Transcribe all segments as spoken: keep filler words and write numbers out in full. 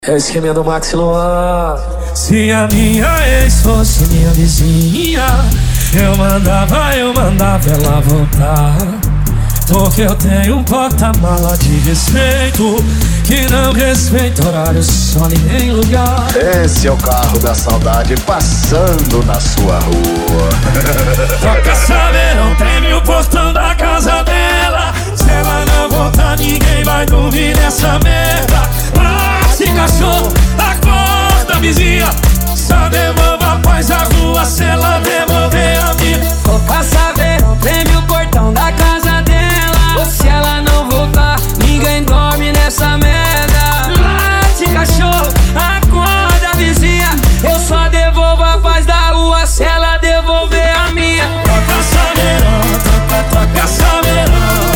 É o esquema do Max Luan. Se a minha ex fosse minha vizinha, eu mandava, eu mandava ela voltar. Porque eu tenho um porta-mala de respeito, que não respeita horário, só nem lugar. Esse é o carro da saudade passando na sua rua. Toca saber, não treme o portão da casa dela. Se ela não voltar, ninguém vai dormir nessa merda. Late cachorro, acorda vizinha, só devolva a paz à rua se ela devolver a minha. Toca saber, não treme o portão da casa dela. Se ela não voltar, ninguém dorme nessa merda. Late cachorro, acorda vizinha, eu só devolvo a paz da rua se ela devolver a minha. Toca saberão, toca, toca saberão.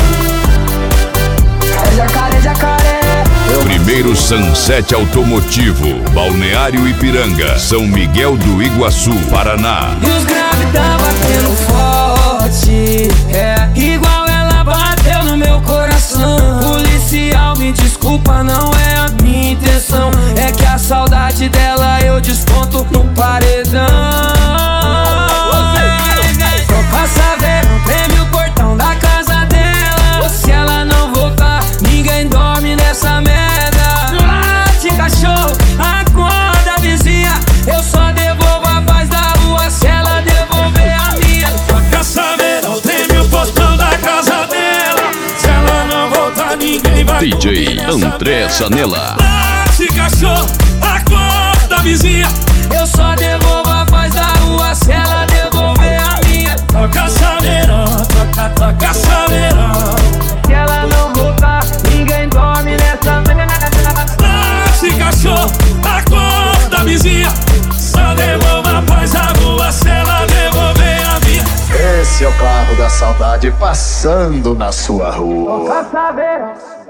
É jacaré, jacaré. Primeiro Sunset Automotivo, Balneário Ipiranga, São Miguel do Iguaçu, Paraná. E os graves tá batendo forte, é igual ela bateu no meu coração. Policial, me desculpa, não é a minha intenção. É que a saudade dela eu desconto no paredão. Toca saber, não treme o portão da casa dela. Se ela não voltar, ninguém dorme nessa merda. Late cachorro, acorda vizinha, eu só devolvo a paz da rua se ela devolver a minha. Toca saber, não treme o portão da casa dela. Se ela não voltar, ninguém vai D J dormir nessa André merda. Sanella. Late cachorro, acorda vizinha, Eu só devolvo a paz da rua se ela devolver a minha. toca saberão, toca, toca saberão. Se ela não voltar, ninguém dorme nessa merda. Late cachorro, acorda vizinha, só devolva a paz à rua se ela devolver a minha. Esse é o carro da saudade passando na sua rua. Toca saber.